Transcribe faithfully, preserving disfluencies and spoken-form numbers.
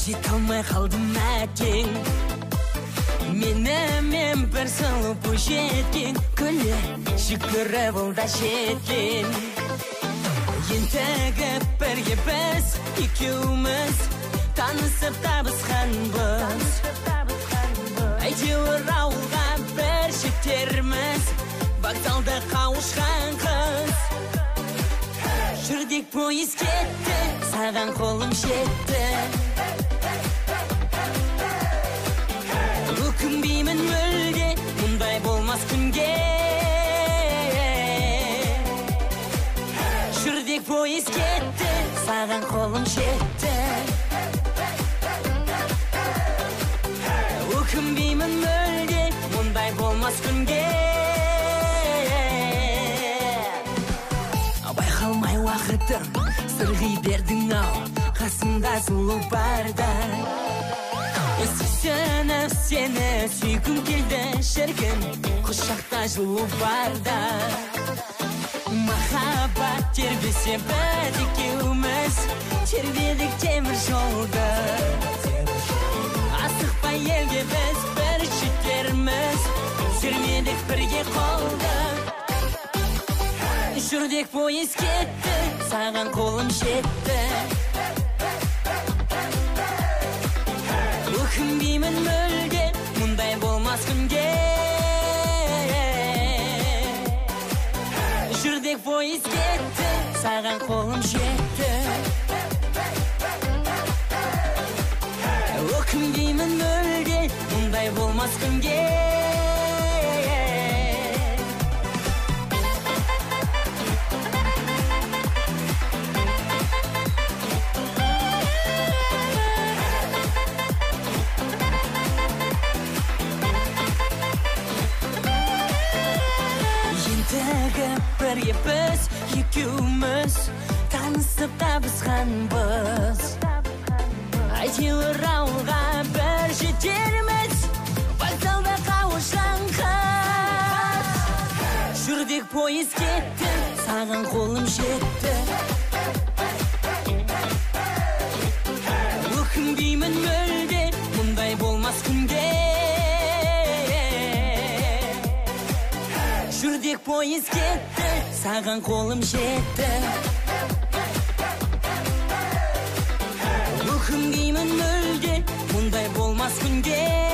жете алмай қалдым әкең. Менімен бір сұлу бойжеткен, күле шүкірі бұл да жеткен. Ендігі бірге біз екеуміз танысып табысқанбыз. Әйтеуір ауылға бір жетерміз, вокзалда қауышқан қыз. Жүрдек пойыз кетті, саған қолым жетті. Өкінбеймін мүлде, мұндай болмас күнге. Жүрдек пойыз кетті, саған қолым жетті. Өкінбеймін мүлде, мұндай болмас күнге. Байқалмай уақытым, сырғи бердің ау, қасымда сұлу барда. Сүйсініп сені сүйгім келді шіркін, құшақта жылу барда. Махаббат тербесе біз екеуміз, тербедік темір жолды. Асықпай елге біз бір жетерміз, сермедік бірге қолды. Жүрдек пойыз кетті, саған қолым жетті. Өкінбеймін мүлде, мұндай болмас күнге. Жүрдек пойыз кетті, саған қолым жетті. Өкінбеймін мүлде, мұндай болмас күнге. Бірге біз екеуміз танысып табысқанбыз. Әйтеуір ауылға бір жетерміз, вокзалда қауышқан қыз. Жүрдек пойыз кетті, саған қолым жетті. Өкінбеймін мүлде, мұндай болмас күнге. Жүрдек пойыз кетті, саған қолым жетті. Өкінбеймін мүлде, мұндай болмас күнге.